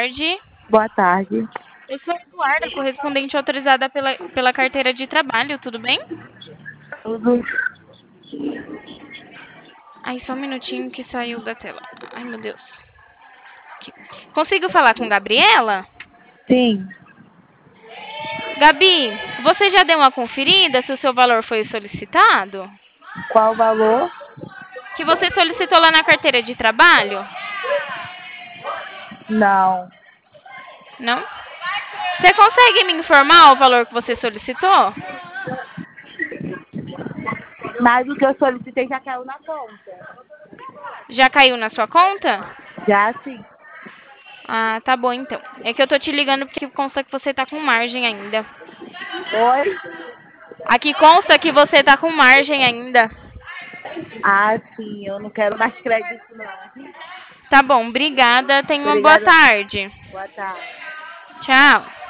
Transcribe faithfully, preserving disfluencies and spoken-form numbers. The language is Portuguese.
tarde. Boa tarde. Eu sou a Eduarda, correspondente autorizada pela, pela carteira de trabalho, tudo bem? Tudo. Ai, só um minutinho que saiu da tela. Ai, meu Deus. Aqui. Consigo falar com Gabriela? Sim. Gabi, você já deu uma conferida se o seu valor foi solicitado? Qual o valor? Que você solicitou lá na carteira de trabalho? Não. Não? Você consegue me informar o valor que você solicitou? Mas o que eu solicitei já caiu na conta. Já caiu na sua conta? Já sim. Ah, tá bom então. É que eu tô te ligando porque consta que você tá com margem ainda. Oi? Aqui consta que você tá com margem ainda. Ah, sim. Eu não quero mais crédito, não. Tá bom, obrigada. Tenha uma boa Obrigada. tarde. Boa tarde. Tchau.